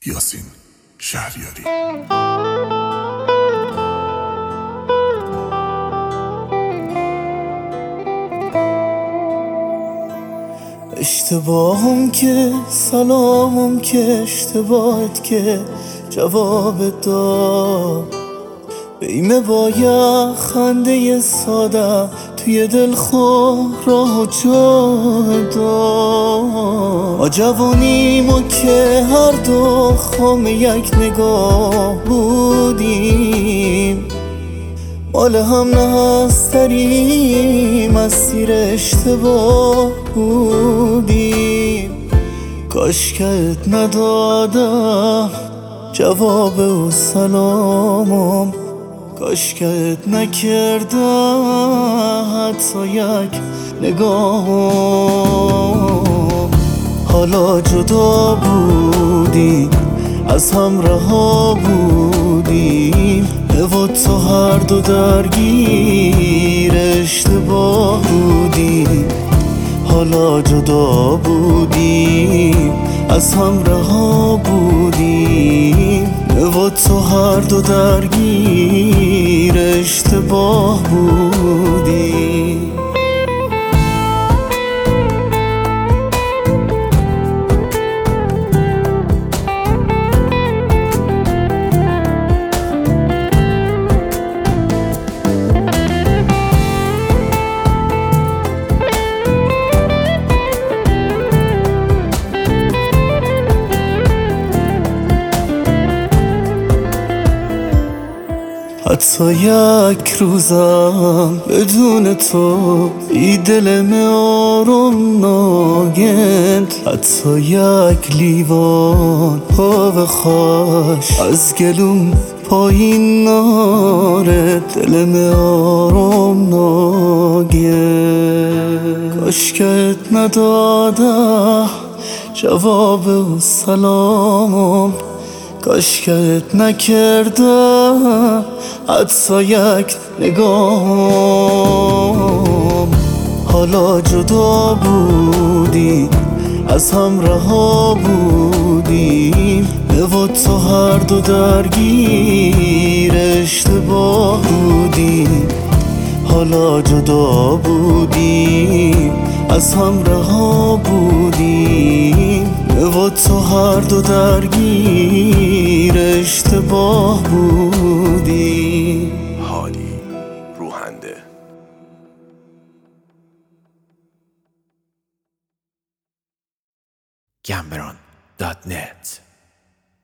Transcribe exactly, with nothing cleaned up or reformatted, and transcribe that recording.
یاسین شهریاری. اشتباهم که سلامم که اشتباهت که جواب داد بیمه با یه خنده ساده توی دل خور راه و جا داد. ما جوانیمو که هر دو خام یک نگاه بودیم، مال هم نهستریم مسیر اشتباه بودیم. کاشکت ندادم جواب و سلامم، کاشکت نکردم حتی یک نگاهم. حالا جدا بودیم از هم رها بودیم، و تو هر دو درگیر اشتباه بودیم. حالا جدا بودیم از هم رها بودیم، و تو هر دو درگیر اشتباه بودیم. حتی یک روزم بدون تو ای دلم آروم ناگند، حتی یک لیوان آب خوش از گلوم پایین ناره دلم آروم ناگند. کاشکت نداده جواب و سلامم، کاشکت نکردم حتی یک نگاهم. حالا جدا بودیم از هم رها بودیم، و تو هر دو درگیر اشتباه بودیم. حالا جدا بودیم از هم رها بودیم، و تو هر دو درگیر اشتباه بودیم. هادی روحنده. گمبران دات نت